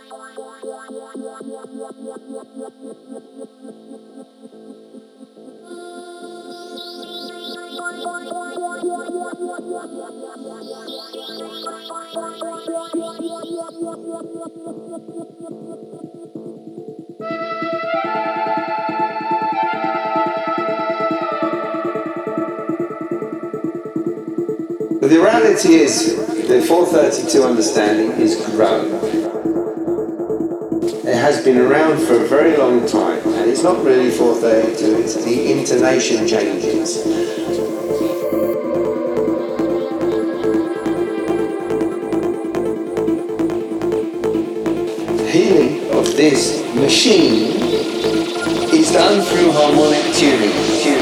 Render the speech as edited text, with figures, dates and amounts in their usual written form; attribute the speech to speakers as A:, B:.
A: But the reality is that 432 understanding is grown. It has been around for a very long time, and it's not really 432, it's the intonation changes. Healing of this machine is done through harmonic tuning.